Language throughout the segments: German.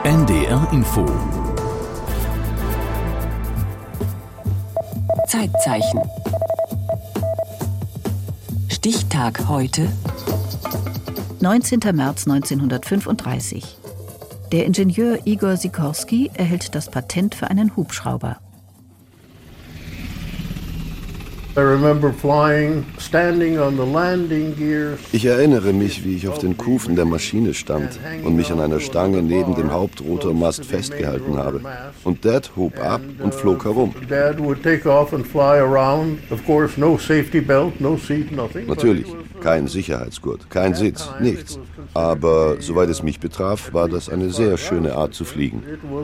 NDR Info. Zeitzeichen. Stichtag heute. 19. März 1935. Der Ingenieur Igor Sikorsky erhält das Patent für einen Hubschrauber. Ich erinnere mich, wie ich auf den Kufen der Maschine stand und mich an einer Stange neben dem Hauptrotormast festgehalten habe. Und Dad hob ab und flog herum. Natürlich, kein Sicherheitsgurt, kein Sitz, nichts. Aber soweit es mich betraf, war das eine sehr schöne Art zu fliegen.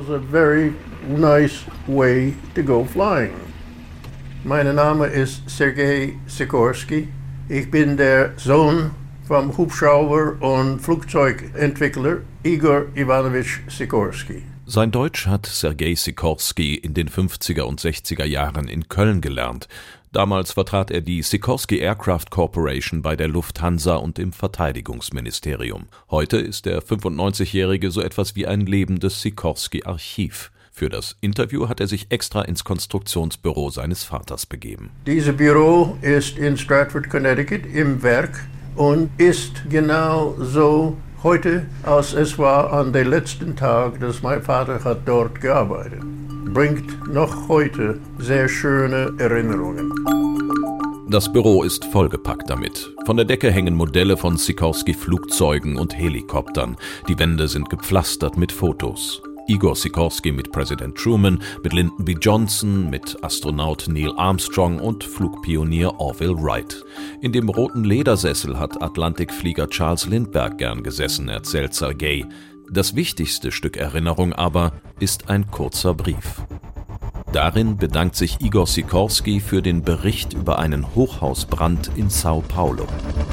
Mein Name ist Sergei Sikorsky. Ich bin der Sohn vom Hubschrauber- und Flugzeugentwickler Igor Ivanovich Sikorsky. Sein Deutsch hat Sergei Sikorsky in den 50er und 60er Jahren in Köln gelernt. Damals vertrat er die Sikorsky Aircraft Corporation bei der Lufthansa und im Verteidigungsministerium. Heute ist der 95-Jährige so etwas wie ein lebendes Sikorsky-Archiv. Für das Interview hat er sich extra ins Konstruktionsbüro seines Vaters begeben. Dieses Büro ist in Stratford, Connecticut im Werk und ist genau so heute, als es war an dem letzten Tag, dass mein Vater hat dort gearbeitet. Bringt noch heute sehr schöne Erinnerungen. Das Büro ist vollgepackt damit. Von der Decke hängen Modelle von Sikorsky-Flugzeugen und Helikoptern. Die Wände sind gepflastert mit Fotos. Igor Sikorsky mit Präsident Truman, mit Lyndon B. Johnson, mit Astronaut Neil Armstrong und Flugpionier Orville Wright. In dem roten Ledersessel hat Atlantikflieger Charles Lindbergh gern gesessen, erzählt Sergei. Das wichtigste Stück Erinnerung aber ist ein kurzer Brief. Darin bedankt sich Igor Sikorsky für den Bericht über einen Hochhausbrand in Sao Paulo.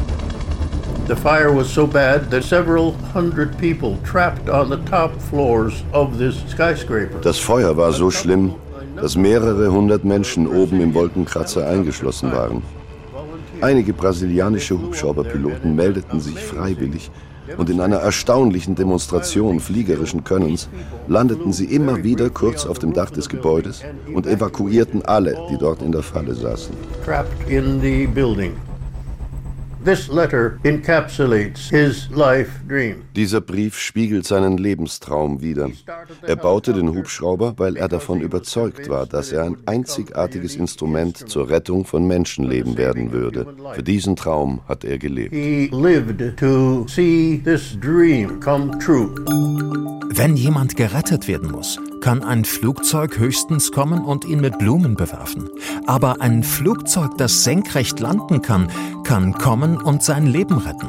The fire was so bad that several hundred people trapped on the top floors of this skyscraper. Das Feuer war so schlimm, dass mehrere hundert Menschen oben im Wolkenkratzer eingeschlossen waren. Einige brasilianische Hubschrauberpiloten meldeten sich freiwillig und in einer erstaunlichen Demonstration fliegerischen Könnens landeten sie immer wieder kurz auf dem Dach des Gebäudes und evakuierten alle, die dort in der Falle saßen. Trapped in the building. This letter encapsulates his life dream. Dieser Brief spiegelt seinen Lebenstraum wider. Er baute den Hubschrauber, weil er davon überzeugt war, dass er ein einzigartiges Instrument zur Rettung von Menschenleben werden würde. Für diesen Traum hat er gelebt. He lived to see this dream come true. Wenn jemand gerettet werden muss, kann ein Flugzeug höchstens kommen und ihn mit Blumen bewerfen. Aber ein Flugzeug, das senkrecht landen kann, kann kommen und sein Leben retten.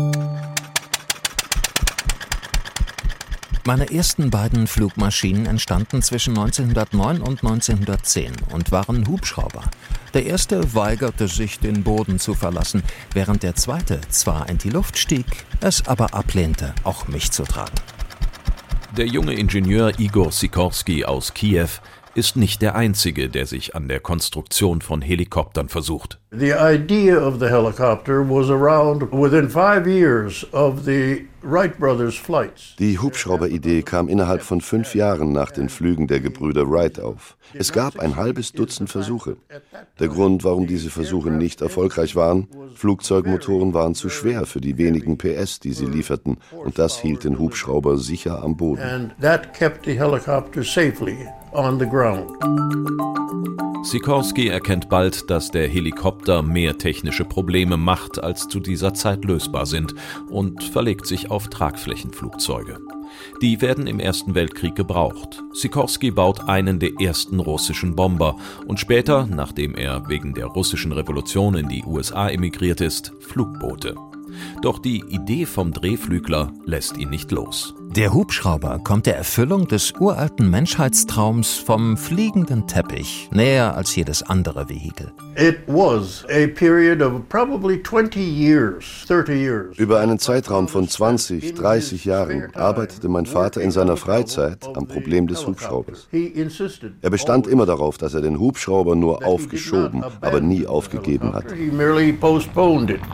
Meine ersten beiden Flugmaschinen entstanden zwischen 1909 und 1910 und waren Hubschrauber. Der erste weigerte sich, den Boden zu verlassen, während der zweite zwar in die Luft stieg, es aber ablehnte, auch mich zu tragen. Der junge Ingenieur Igor Sikorsky aus Kiew ist nicht der Einzige, der sich an der Konstruktion von Helikoptern versucht. The idea of the helicopter was around within 5 years of the Wright brothers' flights. Die Hubschrauberidee kam innerhalb von 5 Jahren nach den Flügen der Gebrüder Wright auf. Es gab ein halbes Dutzend Versuche. Der Grund, warum diese Versuche nicht erfolgreich waren: Flugzeugmotoren waren zu schwer für die wenigen PS, die sie lieferten, und das hielt den Hubschrauber sicher am Boden. And that kept the helicopter safely on the ground. Sikorsky erkennt bald, dass der Helikopter mehr technische Probleme macht, als zu dieser Zeit lösbar sind, und verlegt sich auf Tragflächenflugzeuge. Die werden im Ersten Weltkrieg gebraucht. Sikorsky baut einen der ersten russischen Bomber und später, nachdem er wegen der russischen Revolution in die USA emigriert ist, Flugboote. Doch die Idee vom Drehflügler lässt ihn nicht los. Der Hubschrauber kommt der Erfüllung des uralten Menschheitstraums vom fliegenden Teppich näher als jedes andere Vehikel. It was a period of probably 20 years, 30 years. Über einen Zeitraum von 20, 30 Jahren arbeitete mein Vater in seiner Freizeit am Problem des Hubschraubers. Er bestand immer darauf, dass er den Hubschrauber nur aufgeschoben, aber nie aufgegeben hat. He merely postponed it.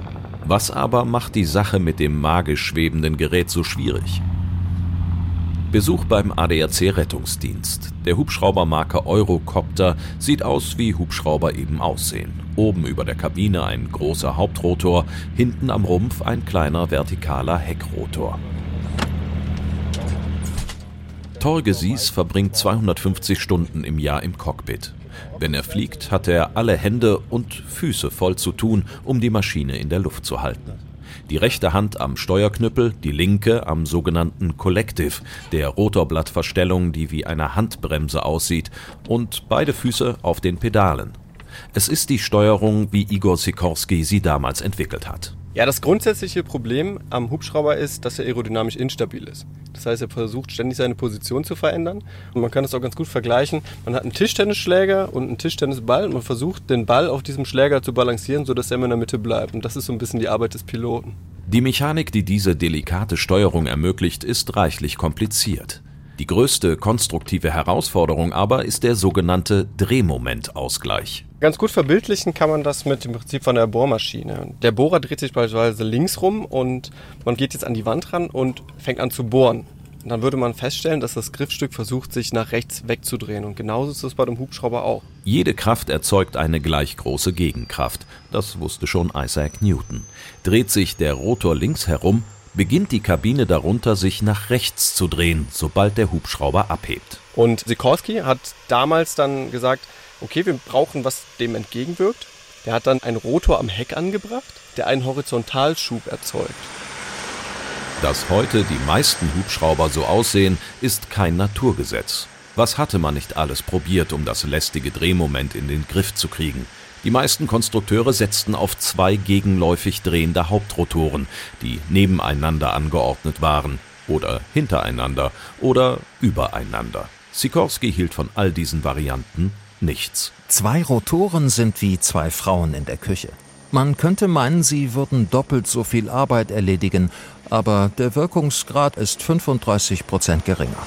Was aber macht die Sache mit dem magisch schwebenden Gerät so schwierig? Besuch beim ADAC-Rettungsdienst. Der Hubschraubermarke Eurocopter sieht aus, wie Hubschrauber eben aussehen. Oben über der Kabine ein großer Hauptrotor, hinten am Rumpf ein kleiner vertikaler Heckrotor. Torge Sies verbringt 250 Stunden im Jahr im Cockpit. Wenn er fliegt, hat er alle Hände und Füße voll zu tun, um die Maschine in der Luft zu halten. Die rechte Hand am Steuerknüppel, die linke am sogenannten Collective, der Rotorblattverstellung, die wie eine Handbremse aussieht, und beide Füße auf den Pedalen. Es ist die Steuerung, wie Igor Sikorsky sie damals entwickelt hat. Ja, das grundsätzliche Problem am Hubschrauber ist, dass er aerodynamisch instabil ist. Das heißt, er versucht ständig seine Position zu verändern. Und man kann das auch ganz gut vergleichen. Man hat einen Tischtennisschläger und einen Tischtennisball und man versucht, den Ball auf diesem Schläger zu balancieren, sodass er immer in der Mitte bleibt. Und das ist so ein bisschen die Arbeit des Piloten. Die Mechanik, die diese delikate Steuerung ermöglicht, ist reichlich kompliziert. Die größte konstruktive Herausforderung aber ist der sogenannte Drehmomentausgleich. Ganz gut verbildlichen kann man das mit dem Prinzip von der Bohrmaschine. Der Bohrer dreht sich beispielsweise links rum und man geht jetzt an die Wand ran und fängt an zu bohren. Und dann würde man feststellen, dass das Griffstück versucht, sich nach rechts wegzudrehen. Und genauso ist es bei dem Hubschrauber auch. Jede Kraft erzeugt eine gleich große Gegenkraft. Das wusste schon Isaac Newton. Dreht sich der Rotor links herum, beginnt die Kabine darunter sich nach rechts zu drehen, sobald der Hubschrauber abhebt. Und Sikorsky hat damals dann gesagt, okay, wir brauchen, was dem entgegenwirkt. Der hat dann einen Rotor am Heck angebracht, der einen Horizontalschub erzeugt. Dass heute die meisten Hubschrauber so aussehen, ist kein Naturgesetz. Was hatte man nicht alles probiert, um das lästige Drehmoment in den Griff zu kriegen? Die meisten Konstrukteure setzten auf 2 gegenläufig drehende Hauptrotoren, die nebeneinander angeordnet waren oder hintereinander oder übereinander. Sikorsky hielt von all diesen Varianten nichts. 2 Rotoren sind wie 2 Frauen in der Küche. Man könnte meinen, sie würden doppelt so viel Arbeit erledigen, aber der Wirkungsgrad ist 35% geringer.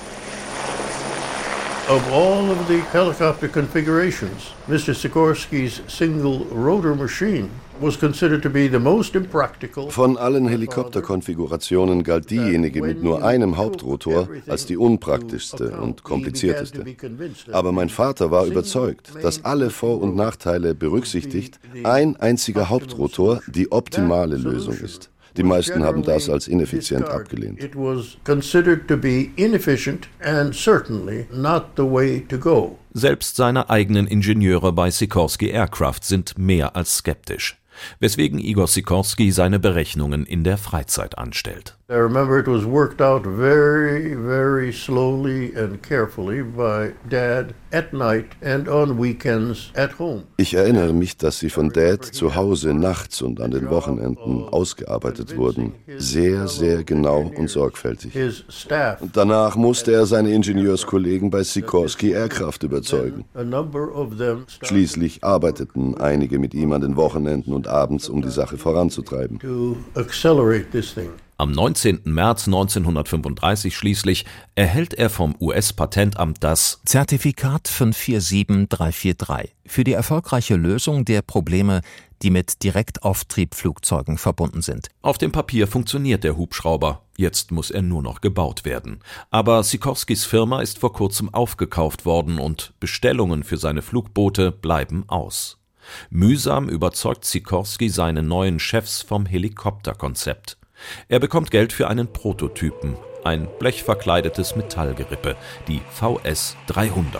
Of all of the helicopter configurations, Mr. Sikorsky's single rotor machine was considered to be the most impractical. Von allen Helikopterkonfigurationen galt diejenige mit nur einem Hauptrotor als die unpraktischste und komplizierteste. Aber mein Vater war überzeugt, dass alle Vor- und Nachteile berücksichtigt, ein einziger Hauptrotor die optimale Lösung ist. Die meisten haben das als ineffizient abgelehnt. It was considered to be inefficient and certainly not the way to go. Selbst seine eigenen Ingenieure bei Sikorsky Aircraft sind mehr als skeptisch, weswegen Igor Sikorsky seine Berechnungen in der Freizeit anstellt. I remember it was worked out very, very slowly and carefully by Dad at night and on weekends at home. Ich erinnere mich, dass sie von Dad zu Hause nachts und an den Wochenenden ausgearbeitet wurden. Sehr, sehr genau und sorgfältig. Und danach musste er seine Ingenieurskollegen bei Sikorsky Aircraft überzeugen. Schließlich arbeiteten einige mit ihm an den Wochenenden und abends, um die Sache voranzutreiben. Am 19. März 1935 schließlich erhält er vom US-Patentamt das Zertifikat 547343 für die erfolgreiche Lösung der Probleme, die mit Direktauftriebflugzeugen verbunden sind. Auf dem Papier funktioniert der Hubschrauber. Jetzt muss er nur noch gebaut werden. Aber Sikorskys Firma ist vor kurzem aufgekauft worden und Bestellungen für seine Flugboote bleiben aus. Mühsam überzeugt Sikorsky seine neuen Chefs vom Helikopterkonzept. Er bekommt Geld für einen Prototypen, ein blechverkleidetes Metallgerippe, die VS 300.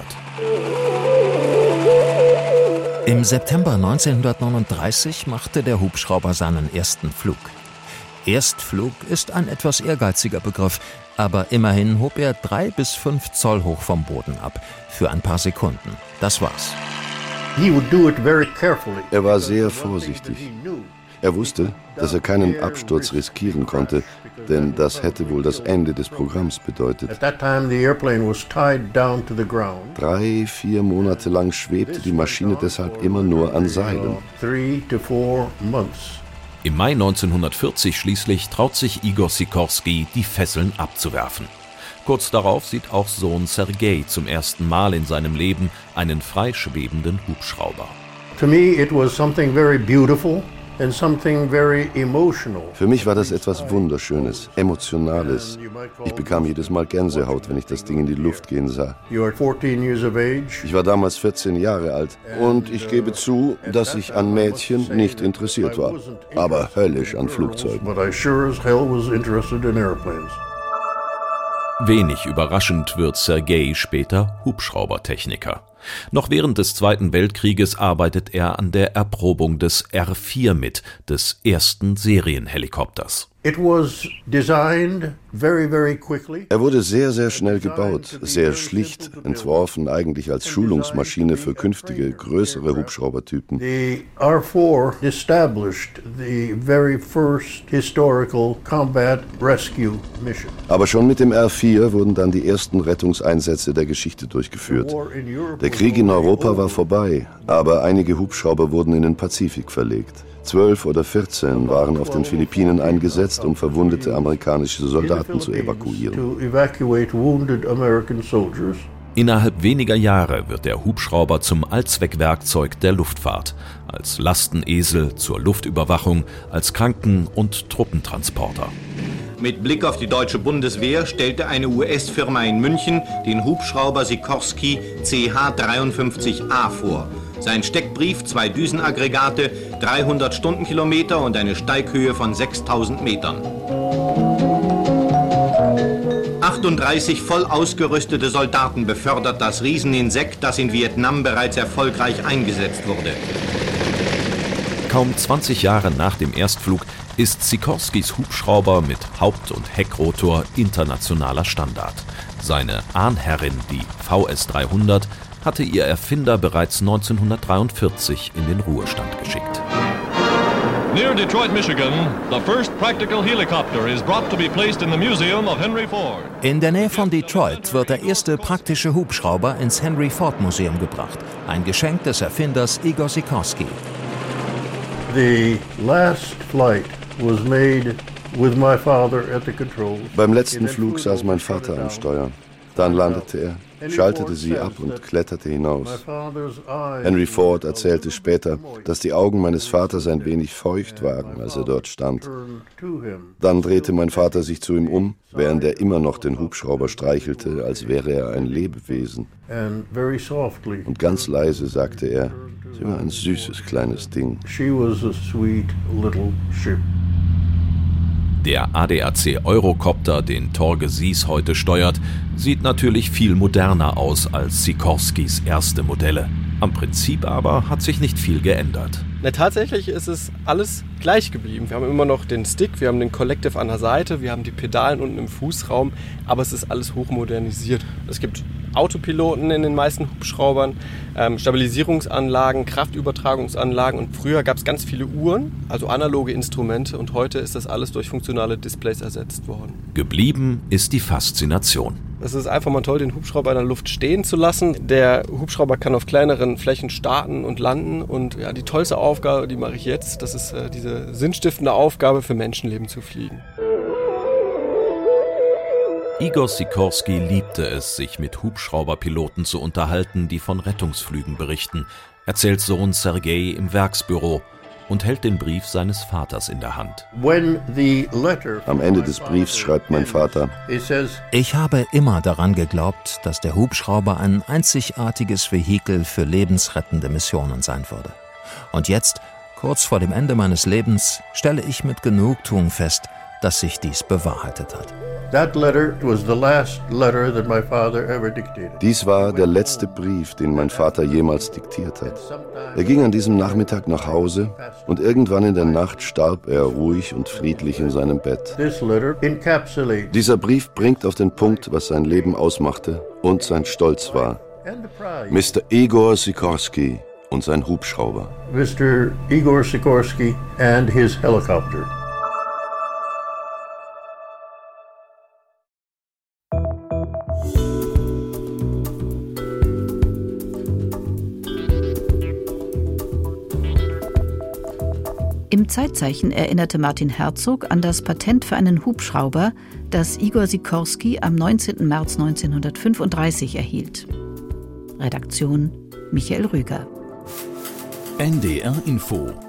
Im September 1939 machte der Hubschrauber seinen ersten Flug. Erstflug ist ein etwas ehrgeiziger Begriff, aber immerhin hob er 3 bis 5 Zoll hoch vom Boden ab, für ein paar Sekunden. Das war's. Er war sehr vorsichtig. Er wusste, dass er keinen Absturz riskieren konnte, denn das hätte wohl das Ende des Programms bedeutet. 3-4 Monate lang schwebte die Maschine deshalb immer nur an Seilen. Im Mai 1940 schließlich traut sich Igor Sikorsky, die Fesseln abzuwerfen. Kurz darauf sieht auch Sohn Sergei zum ersten Mal in seinem Leben einen freischwebenden Hubschrauber. To me it was something very beautiful. and something very emotional. Für mich war das etwas Wunderschönes, Emotionales. Ich bekam jedes Mal Gänsehaut, wenn ich das Ding in die Luft gehen sah. You are 14 years of age. Ich war damals 14 Jahre alt und ich gebe zu, dass ich an Mädchen nicht interessiert war, aber höllisch an Flugzeugen. But I sure as hell was interested in airplanes. Wenig überraschend wird Sergei später Hubschraubertechniker. Noch während des Zweiten Weltkrieges arbeitet er an der Erprobung des R-4 mit, des ersten Serienhelikopters. It was designed very, very quickly. Er wurde sehr, sehr schnell gebaut, sehr schlicht, entworfen eigentlich als Schulungsmaschine für künftige, größere Hubschraubertypen. The R-4 established the very first historical combat rescue mission. Aber schon mit dem R-4 wurden dann die ersten Rettungseinsätze der Geschichte durchgeführt. Der Krieg in Europa war vorbei, aber einige Hubschrauber wurden in den Pazifik verlegt. 12 oder 14 waren auf den Philippinen eingesetzt, um verwundete amerikanische Soldaten zu evakuieren. Innerhalb weniger Jahre wird der Hubschrauber zum Allzweckwerkzeug der Luftfahrt, als Lastenesel zur Luftüberwachung, als Kranken- und Truppentransporter. Mit Blick auf die deutsche Bundeswehr stellte eine US-Firma in München den Hubschrauber Sikorsky CH-53A vor. Sein Steckbrief, 2 Düsenaggregate, 300 Stundenkilometer und eine Steighöhe von 6000 Metern. 38 voll ausgerüstete Soldaten befördert das Rieseninsekt, das in Vietnam bereits erfolgreich eingesetzt wurde. Kaum 20 Jahre nach dem Erstflug ist Sikorskys Hubschrauber mit Haupt- und Heckrotor internationaler Standard. Seine Ahnherrin, die VS-300, hatte ihr Erfinder bereits 1943 in den Ruhestand geschickt. Near Detroit, Michigan, the first practical helicopter is brought to be placed in the Museum of Henry Ford. In der Nähe von Detroit wird der erste praktische Hubschrauber ins Henry Ford Museum gebracht. Ein Geschenk des Erfinders Igor Sikorsky. The last flight was made with my father at the controls. Beim letzten Flug saß mein Vater am Steuer. Dann landete er, schaltete sie ab und kletterte hinaus. Henry Ford erzählte später, dass die Augen meines Vaters ein wenig feucht waren, als er dort stand. Dann drehte mein Vater sich zu ihm um, während er immer noch den Hubschrauber streichelte, als wäre er ein Lebewesen. Und ganz leise sagte er, sie war ein süßes kleines Ding. Der ADAC Eurocopter, den Torge Sies heute steuert, sieht natürlich viel moderner aus als Sikorskys erste Modelle. Am Prinzip aber hat sich nicht viel geändert. Na, tatsächlich ist es alles gleich geblieben. Wir haben immer noch den Stick, wir haben den Collective an der Seite, wir haben die Pedalen unten im Fußraum, aber es ist alles hochmodernisiert. Es gibt Autopiloten in den meisten Hubschraubern, Stabilisierungsanlagen, Kraftübertragungsanlagen und früher gab es ganz viele Uhren, also analoge Instrumente und heute ist das alles durch funktionale Displays ersetzt worden. Geblieben ist die Faszination. Es ist einfach mal toll, den Hubschrauber in der Luft stehen zu lassen. Der Hubschrauber kann auf kleineren Flächen starten und landen und ja, die tollste Aufgabe, die mache ich jetzt, das ist diese sinnstiftende Aufgabe, für Menschenleben zu fliegen. Igor Sikorsky liebte es, sich mit Hubschrauberpiloten zu unterhalten, die von Rettungsflügen berichten, erzählt Sohn Sergei im Werksbüro und hält den Brief seines Vaters in der Hand. Am Ende des Briefs schreibt mein Vater: Ich habe immer daran geglaubt, dass der Hubschrauber ein einzigartiges Vehikel für lebensrettende Missionen sein würde. Und jetzt, kurz vor dem Ende meines Lebens, stelle ich mit Genugtuung fest, dass sich dies bewahrheitet hat. Dies war der letzte Brief, den mein Vater jemals diktiert hat. Er ging an diesem Nachmittag nach Hause und irgendwann in der Nacht starb er ruhig und friedlich in seinem Bett. Dieser Brief bringt auf den Punkt, was sein Leben ausmachte und sein Stolz war. Mr. Igor Sikorsky und sein Hubschrauber. Mr. Igor Sikorsky and his helicopter. Im Zeitzeichen erinnerte Martin Herzog an das Patent für einen Hubschrauber, das Igor Sikorsky am 19. März 1935 erhielt. Redaktion Michael Rüger. NDR Info